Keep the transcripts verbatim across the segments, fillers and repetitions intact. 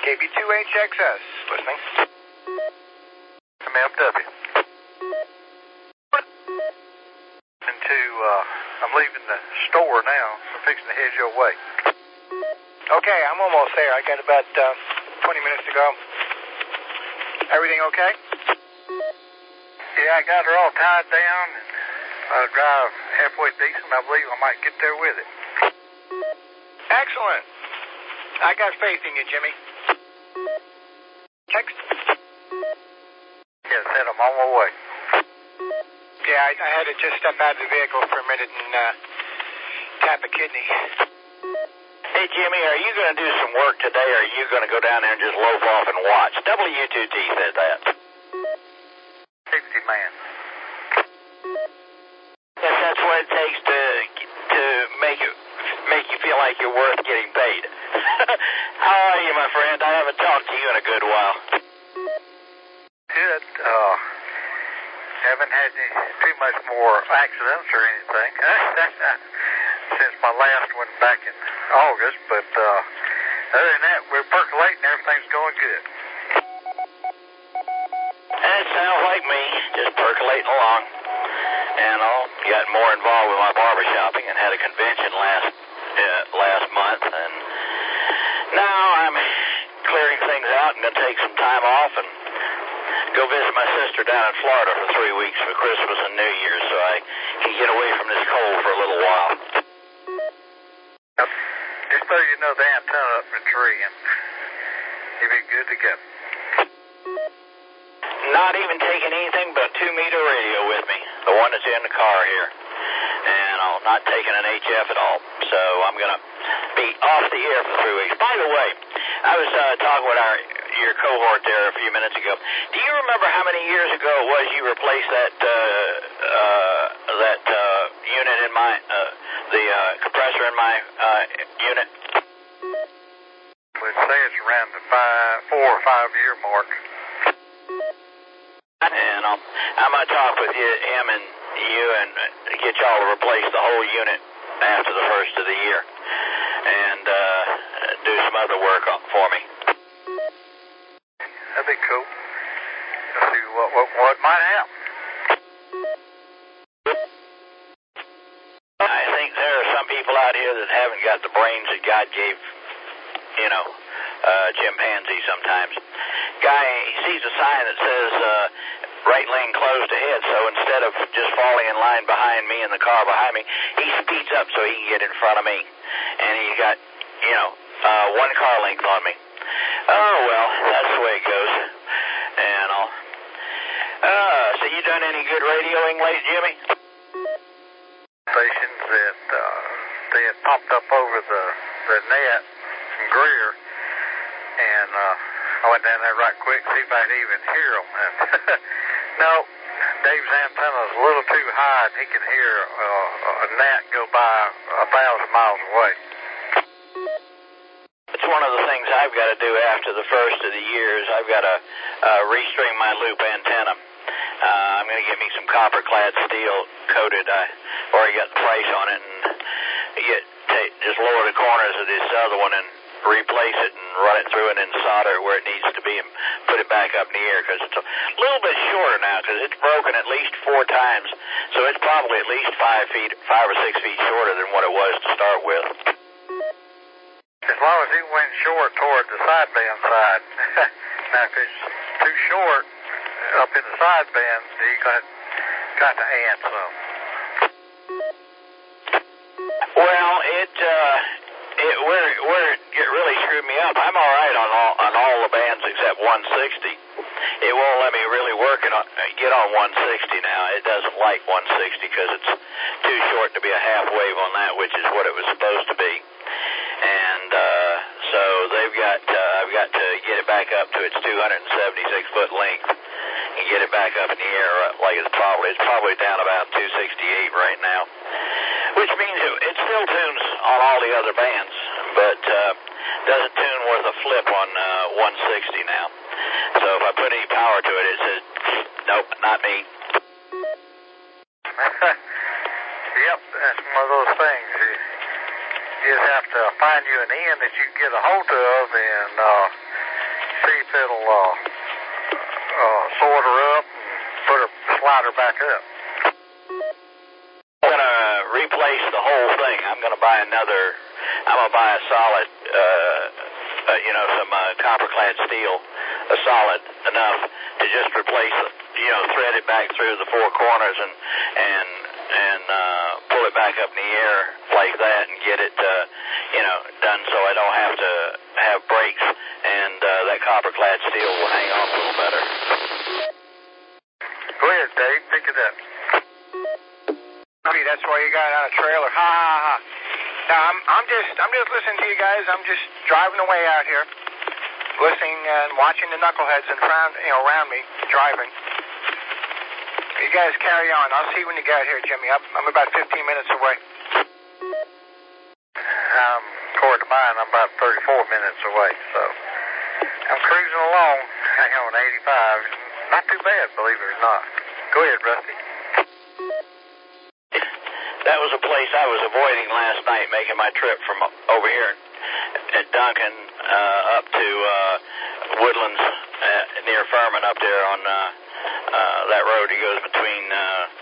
K B two H X S, listening. M M W. Into, uh, I'm leaving the store now. I'm fixing to head your way. Okay, I'm almost there. I got about uh, twenty minutes to go. Everything okay? Yeah, I got her all tied down, and I'll drive halfway decent. I believe I might get there with it. Excellent. I got faith in you, Jimmy. Text? Yeah, said I'm on my way. Yeah, I, I had to just step out of the vehicle for a minute and uh, tap a kidney. Hey, Jimmy, are you going to do some work today, or are you going to go down there and just loaf off and watch? W two T said that. Safety man. Yes, that's what it takes to to make it make you feel like you're worth getting paid. How are you, my friend? I haven't talked to you in a good while. Good. Uh, haven't had any, too much more accidents or anything since my last one back in August, but uh, other than that, we're percolating. Everything's going good. That sounds like me, just percolating along. And I got more involved with my barber shopping and had a convention last uh, last month, and now I'm clearing things out and going to take some time off and go visit my sister down in Florida for three weeks for Christmas and New Year's, so I can get away from this cold for a little while. Just so you know, the antenna up in the tree, and you'll be good to go. Not even taking anything but a two-meter radio with me, the one that's in the car here. And I'm not taking an H F at all, so I'm going to be off the air for three weeks. By the way, I was uh, talking with our your cohort there a few minutes ago. Do you remember how many years ago it was you replaced that uh, uh, that uh, unit in my, uh, the uh, compressor in my uh, unit? We'd say it's around the five, four or five year mark. And um, I'm going to talk with you, him and you, and get y'all to replace the whole unit after the first of the year, and uh, do some other work for me. That'd be cool. Let's see what, what, what might happen. I think there are some people out here that haven't got the brains that God gave, you know, uh, chimpanzee sometimes. Guy, he sees a sign that says uh, right lane closed ahead, so instead of just falling in line behind me in the car behind me, he speeds up so he can get in front of me. And he's got, you know, uh, one car length on me. Oh, well, that's the way it goes. And I'll... Uh, so you done any good radioing late, Jimmy? Stations that uh, they had popped up over the, the net from Greer, and uh, I went down there right quick to see if I could even hear them. And no, Dave's antenna's a little too high, and he can hear uh, a gnat go by a thousand miles away. It's one of the things I've got to do after the first of the year is I've got to uh, restring my loop antenna. Uh, I'm going to get me some copper-clad steel coated. I already got the price on it, and get take, just lower the corners of this other one and replace it and run it through and then solder it where it needs to be and put it back up in the air, because it's a little bit shorter now because it's broken at least four times, so it's probably at least five feet, five or six feet shorter than what it was to start with. As long as it went short toward the sideband side. Now, if it's too short up in the sideband, you got got to add some. Well, it uh, it where where it really screwed me up. I'm all right on all on all the bands except one sixty. It won't let me really work it on, get on one sixty now. It doesn't like one sixty because it's too short to be a half wave on that, which is what it was supposed to be. And uh, so they've got uh, I've got to get it back up to its two hundred seventy-six foot length and get it back up in the air like it's probably it's probably down about two sixty-eight right now, which means it, it still tunes on all the other bands, but uh, doesn't tune worth a flip on uh, one sixty now. So if I put any power to it, it says, nope, not me. Yep, that's one of those things. You, you just have to find you an end that you can get a hold of and uh, it'll uh, uh, sort her up and put her, slide her back up. I'm going to replace the whole thing. I'm going to buy another, I'm going to buy a solid, uh, uh, you know, some uh, copper-clad steel, a solid enough to just replace it, you know, thread it back through the four corners and, and, and uh, pull it back up in the air like that and get it, uh, you know, done so I don't have to have breaks, and uh, that copper-clad steel will hang on a little better. Go ahead, Dave. Pick it up. That's why you got it on a trailer. Ha ha ha. Now I'm I'm just I'm just listening to you guys. I'm just driving away out here, listening and watching the knuckleheads in front, you know, around me driving. You guys carry on. I'll see you when you get here, Jimmy. I'm, I'm about fifteen minutes away. Um, according to mine, I'm about thirty-four minutes away. So I'm cruising along. Hang on, eighty-five. Not too bad, believe it or not. Go ahead, Rusty. That was a place I was avoiding last night, making my trip from over here at Duncan uh, up to uh, Woodlands uh, near Furman up there on uh, uh, that road. He goes between uh,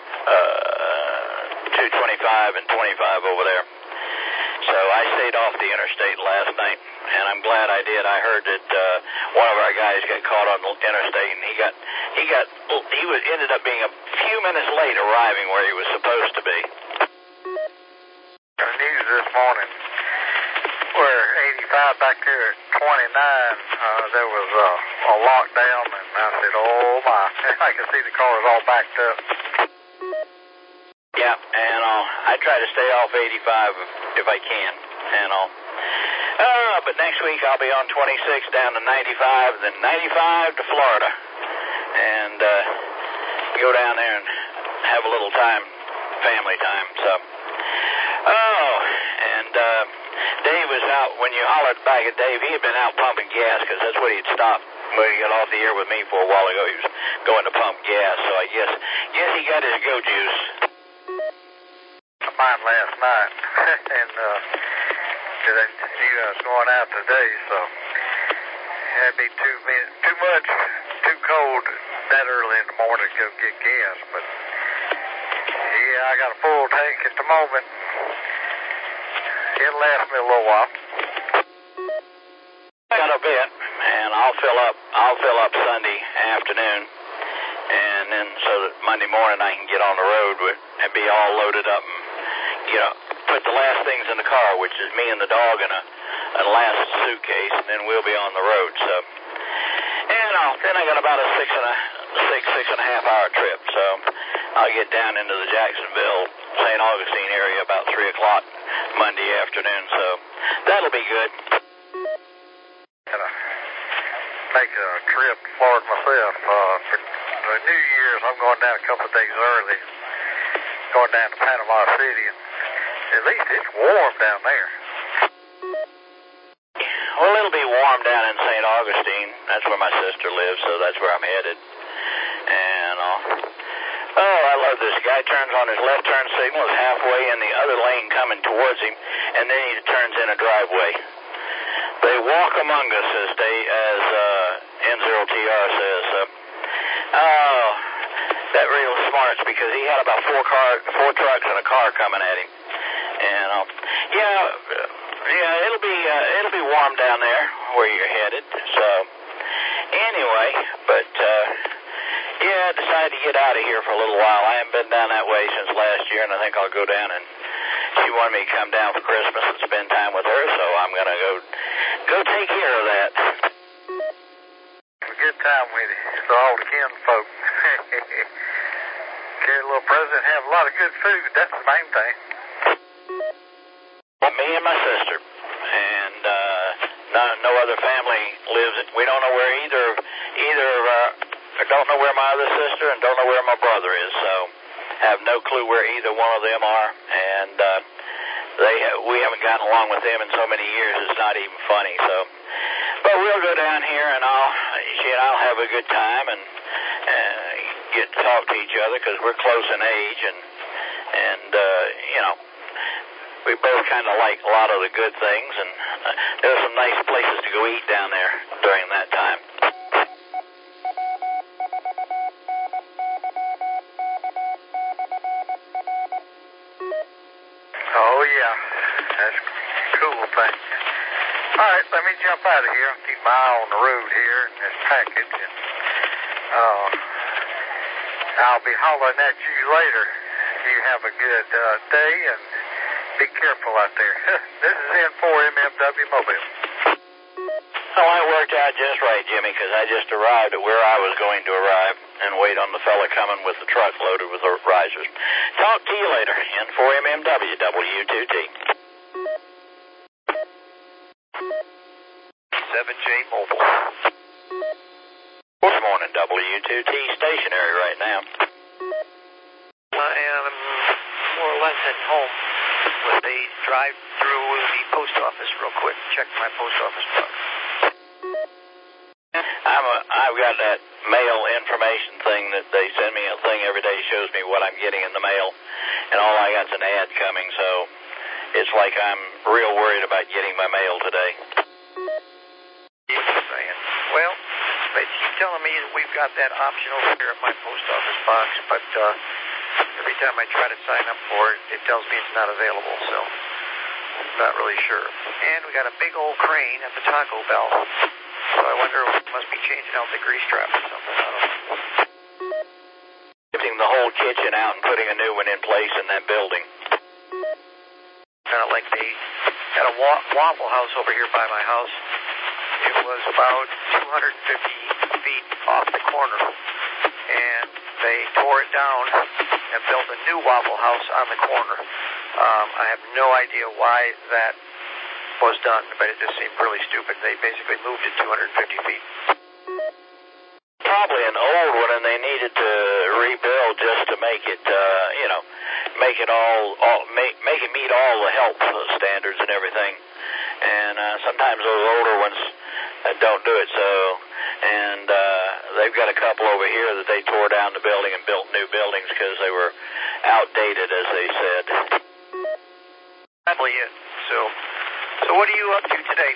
uh, two twenty-five and twenty-five over there. So I stayed off the interstate last night, and I'm glad I did. I heard that uh, one of our guys got caught on the interstate, and he got he got he was ended up being a few minutes late arriving where he was supposed to be. The news this morning, where eighty-five back there at twenty-nine, uh, there was a, a lockdown, and I said, "Oh my!" I could see the cars all backed up. Yeah, and uh, I try to stay off eighty-five if, if I can, and all. Uh, but next week I'll be on twenty-six down to ninety-five, then ninety-five to Florida, and uh, go down there and have a little time, family time. So, oh, and uh, Dave was out when you hollered back at Dave. He had been out pumping gas because that's what he'd stopped when he got off the air with me for a while ago. He was going to pump gas, so I guess guess he got his go juice. Mine last night, and uh, he was going out today, so it'd be too too much, too cold that early in the morning to go get gas. But yeah, I got a full tank at the moment. It'll last me a little while. Got a bit, and I'll fill up. I'll fill up Sunday afternoon, and then so that Monday morning I can get on the road with, and be all loaded up. And, you know, put the last things in the car, which is me and the dog in a, a last suitcase, and then we'll be on the road. So, and I'll, then I got about a six and a six six and a half hour trip. So I'll get down into the Jacksonville, Saint Augustine area about three o'clock Monday afternoon. So that'll be good. Gonna make a trip to Florida myself. Uh, for the New Year's, I'm going down a couple of days early. Going down to Panama City. And at least it's warm down there. Well, it'll be warm down in Saint Augustine. That's where my sister lives, so that's where I'm headed. And, uh, oh, I love this. Guy turns on his left turn signal, is halfway in the other lane coming towards him, and then he turns in a driveway. They walk among us, as, they, as uh, N zero T R says. Uh, oh, that real smarts, because he had about four car, four trucks and a car coming at him. And, uh, yeah, yeah, it'll be uh, it'll be warm down there where you're headed. So, anyway, but uh, yeah, I decided to get out of here for a little while. I haven't been down that way since last year, and I think I'll go down. And she wanted me to come down for Christmas and spend time with her, so I'm gonna go go take care of that. A good time with you. So all the kinfolk. Carry a little present, have a lot of good food. That's the main thing. Well, me and my sister, and uh, no, no other family lives. We don't know where either, either uh, don't know where my other sister, and don't know where my brother is. So, have no clue where either one of them are, and uh, they ha- we haven't gotten along with them in so many years. It's not even funny. So, but we'll go down here, and I'll she and I'll have a good time and uh, get to talk to each other because we're close in age, and and uh, you know. We both kind of like a lot of the good things, and uh, there's some nice places to go eat down there during that time. jump out of here and keep my eye on the road here in this package. And, uh, I'll be hollering at you later. You have a good uh, day and be careful out there. This is N four M M W Mobile. Well, that worked out just right, Jimmy, because I just arrived at where I was going to arrive and wait on the fella coming with the truck loaded with the risers. Talk to you later. N four M M W, W two T. seven J Mobile. Good morning, W two T. Stationary right now. I am more or less at home with a drive through the post office real quick. Check my post office box. I'm a, I've got that mail information thing that they send me a thing every day, shows me what I'm getting in the mail, and all I got's an ad coming, so it's like I'm real worried about getting my mail today. What are you saying? Well, they keep telling me that we've got that option over here at my post office box, but uh, every time I try to sign up for it, it tells me it's not available, so I'm not really sure. And we got a big old crane at the Taco Bell. So I wonder if we must be changing out the grease trap or something. I don't know. Shifting the whole kitchen out and putting a new one in place in that building. Kind of like they had a wa- Waffle House over here by my house. It was about two hundred fifty feet off the corner. And they tore it down and built a new Waffle House on the corner. Um, I have no idea why that was done, but it just seemed really stupid. They basically moved it two hundred fifty feet. Probably an old one, and they needed to rebuild just to make it, uh, you know, make it all, all make, make it meet all the health standards and everything. And uh, sometimes those older ones uh, don't do it. So, and uh, they've got a couple over here that they tore down the building and built new buildings because they were outdated, as they said. Probably it. So. So what are you up to today?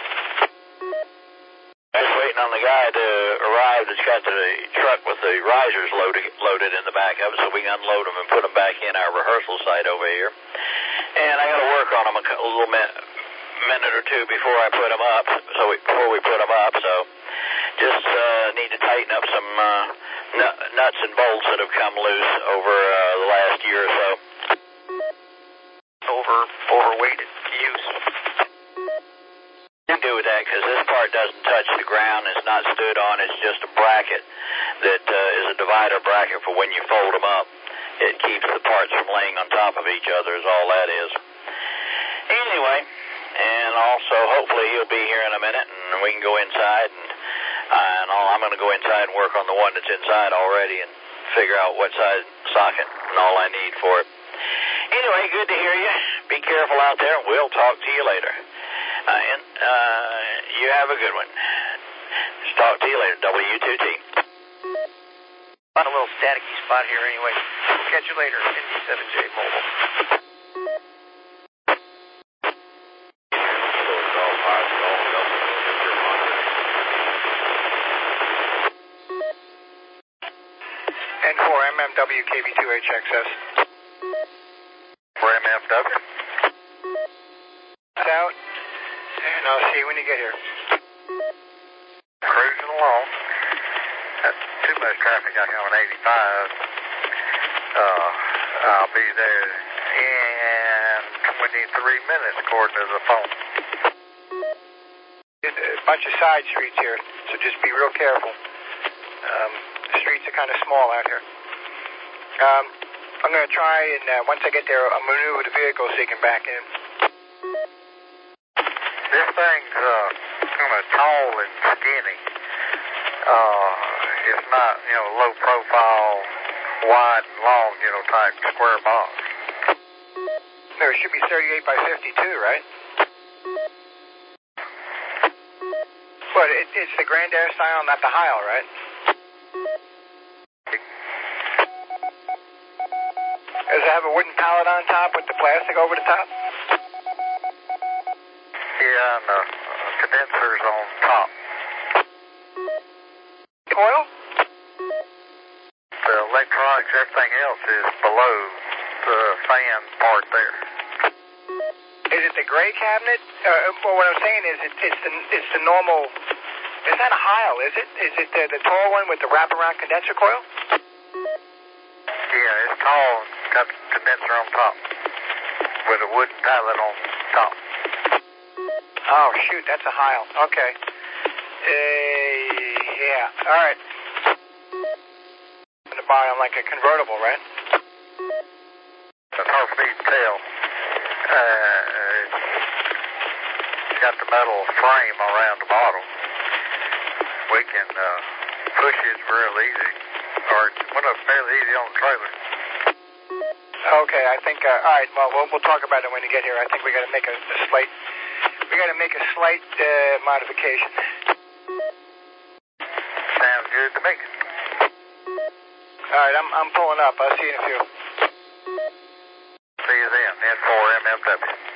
I was waiting on the guy to arrive that's got the truck with the risers loaded, loaded in the back of it so we can unload them and put them back in our rehearsal site over here. And I got to work on them a, a little minute, minute or two before I put them up, so we, before we put them up. So just uh, need to tighten up some uh, nuts and bolts that have come loose over uh, the last year or so. Over, overweighted use. To do with that, because this part doesn't touch the ground, it's not stood on, it's just a bracket that uh, is a divider bracket for when you fold them up. It keeps the parts from laying on top of each other is all that is. Anyway, and also hopefully he'll be here in a minute and we can go inside, and, uh, and all, I'm going to go inside and work on the one that's inside already and figure out what size socket and all I need for it. Anyway, good to hear you. Be careful out there, and we'll talk to you later. Uh, and uh, you have a good one. Just talk to you later, W two T. On a little staticky spot here anyway. We'll catch you later, N D seven J Mobile. N four M M W K B two H X S. four M M W. It's out. And I'll see you when you get here. Cruising along. That's too much traffic out here on eighty-five. Uh, I'll be there in twenty-three minutes according to the phone. A bunch of side streets here, so just be real careful. Um, the streets are kind of small out here. Um, I'm going to try and uh, once I get there, I'll maneuver the vehicle so you can back in. This thing's uh, kind of tall and skinny. Uh, it's not, you know, low profile, wide and long, you know, type square box. No, it should be thirty-eight by fifty-two, right? But it, it's the Grand Air style, not the Heil, right? Does it have a wooden pallet on top with the plastic over the top? Yeah, and the uh, condensers on top. Oil? The electronics, everything else is below the fan part there. Is it the gray cabinet? Uh, well, what I'm saying is, it, it's the it's the normal. It's not a Heil, is it? Is it the, the tall one with the wraparound condenser coil? Yeah, it's tall and got the condenser on top with a wooden pallet on top. Oh shoot, that's a Heil. Okay. Uh, yeah. All right. To buy on like a convertible, right? It's hard for me to tell. Uh, it's got the metal frame around the bottom. We can uh, push it real easy, or went up fairly easy on the trailer. Okay, I think. Uh, all right. Well, well, we'll talk about it when you get here. I think we got to make a, a slight. We got to make a slight uh, modification. Sounds good to me. All right, I'm I'm pulling up. I'll see you in a few. See you then. N four M M W.